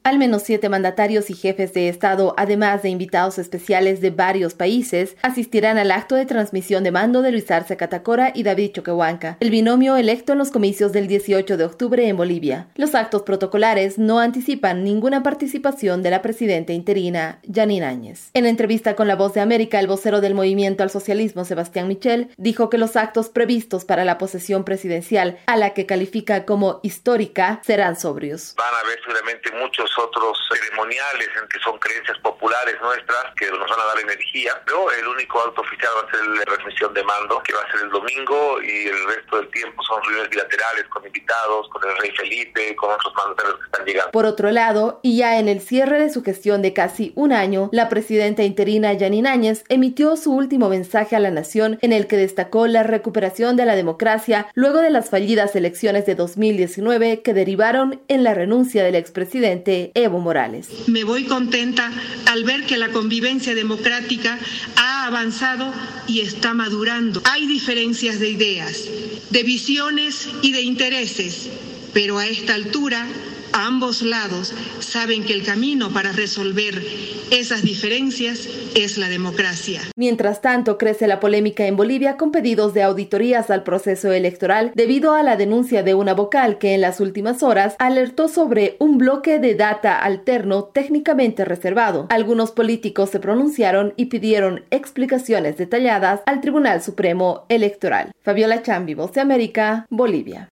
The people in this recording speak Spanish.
Al menos 7 mandatarios y jefes de Estado, además de invitados especiales de varios países, asistirán al acto de transmisión de mando de Luis Arce Catacora y David Choquehuanca, el binomio electo en los comicios del 18 de octubre en Bolivia. Los actos protocolares no anticipan ninguna participación de la presidenta interina, Janine Áñez. En entrevista con La Voz de América, el vocero del Movimiento al Socialismo, Sebastián Michel, dijo que los actos previstos para la posesión presidencial, a la que califica como histórica, serán sobrios. Van a haber seguramente muchos otros ceremoniales en que son creencias populares nuestras que nos van a dar energía, pero el único acto oficial va a ser la transmisión de mando, que va a ser el domingo, y el resto del tiempo son reuniones bilaterales con invitados, con el rey Felipe, con otros mandatarios que están llegando. Por otro lado, y ya en el cierre de su gestión de casi un año, la presidenta interina Janine Áñez emitió su último mensaje a la nación, en el que destacó la recuperación de la democracia luego de las fallidas elecciones de 2019 que derivaron en la renuncia del expresidente Evo Morales. Me voy contenta al ver que la convivencia democrática ha avanzado y está madurando. Hay diferencias de ideas, de visiones y de intereses, pero a esta altura ambos lados saben que el camino para resolver esas diferencias es la democracia. Mientras tanto, crece la polémica en Bolivia con pedidos de auditorías al proceso electoral debido a la denuncia de una vocal que en las últimas horas alertó sobre un bloque de data alterno técnicamente reservado. Algunos políticos se pronunciaron y pidieron explicaciones detalladas al Tribunal Supremo Electoral. Fabiola Chambi, Voz de América, Bolivia.